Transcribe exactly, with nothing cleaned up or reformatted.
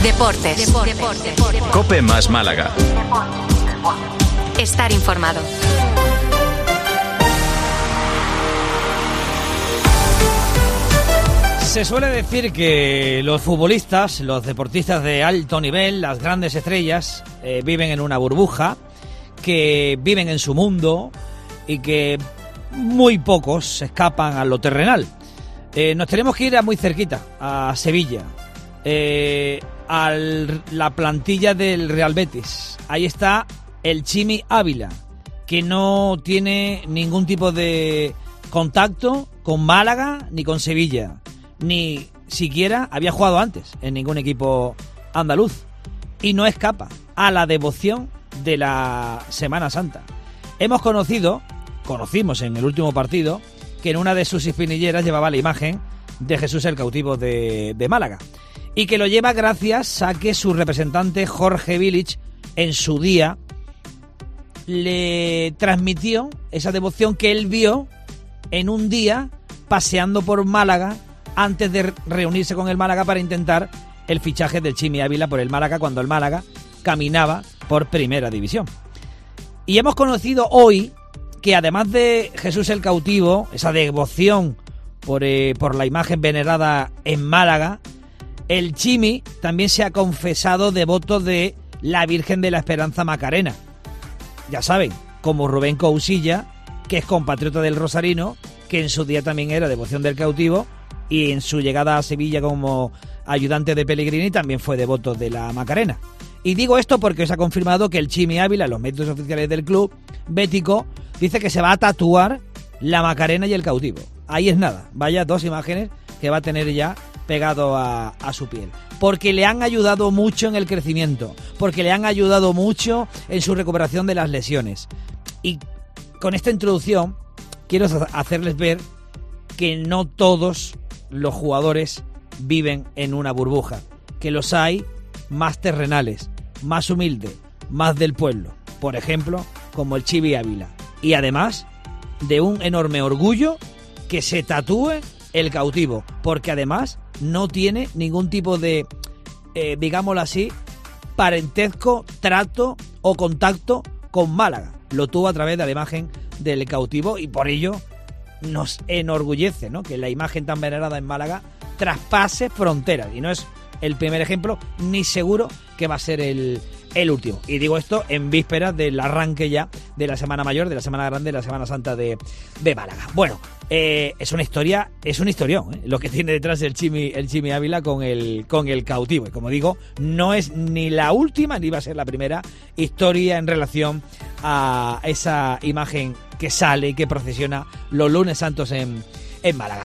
Deportes. Deportes. Deportes. COPE más Málaga. Estar informado. Se suele decir que los futbolistas, los deportistas de alto nivel, las grandes estrellas, eh, viven en una burbuja, que viven en su mundo y que muy pocos se escapan a lo terrenal. Eh, nos tenemos que ir a muy cerquita, a Sevilla, eh, a la plantilla del Real Betis. Ahí está el Chimi Ávila, que no tiene ningún tipo de contacto con Málaga ni con Sevilla, ni siquiera había jugado antes en ningún equipo andaluz, y no escapa a la devoción de la Semana Santa. Hemos conocido, conocimos en el último partido, que en una de sus espinilleras llevaba la imagen de Jesús el Cautivo de, de Málaga, y que lo lleva gracias a que su representante Jorge Vilich en su día le transmitió esa devoción que él vio en un día paseando por Málaga antes de reunirse con el Málaga para intentar el fichaje del Chimi Ávila por el Málaga, cuando el Málaga caminaba por Primera División. Y hemos conocido hoy que además de Jesús el Cautivo, esa devoción por, eh, por la imagen venerada en Málaga, el Chimi también se ha confesado devoto de la Virgen de la Esperanza Macarena. Ya saben, como Rubén Cousilla, que es compatriota del rosarino, que en su día también era devoción del Cautivo, y en su llegada a Sevilla como ayudante de Pellegrini también fue devoto de la Macarena. Y digo esto porque se ha confirmado que el Chimi Ávila, en los medios oficiales del club bético, dice que se va a tatuar la Macarena y el Cautivo. Ahí es nada, vaya dos imágenes que va a tener ya pegado a, a su piel. Porque le han ayudado mucho en el crecimiento, porque le han ayudado mucho en su recuperación de las lesiones. Y con esta introducción quiero hacerles ver que no todos los jugadores viven en una burbuja, que los hay más terrenales, más humildes, más del pueblo, por ejemplo, como el Chimi Ávila, y además de un enorme orgullo que se tatúe el Cautivo, porque además no tiene ningún tipo de, eh, digámoslo así, parentesco, trato o contacto con Málaga. Lo tuvo a través de la imagen del Cautivo y por ello nos enorgullece, ¿no?, que la imagen tan venerada en Málaga traspase fronteras, y no es el primer ejemplo ni seguro que va a ser el, el último. Y digo esto en vísperas del arranque ya de la Semana Mayor, de la Semana Grande, de la Semana Santa de, de Málaga. Bueno, eh, es una historia, es un historión, ¿eh?, lo que tiene detrás el Chimi, el Chimi Ávila con el, con el Cautivo. Y como digo, no es ni la última ni va a ser la primera historia en relación a esa imagen que sale y que procesiona los lunes santos en, en Málaga.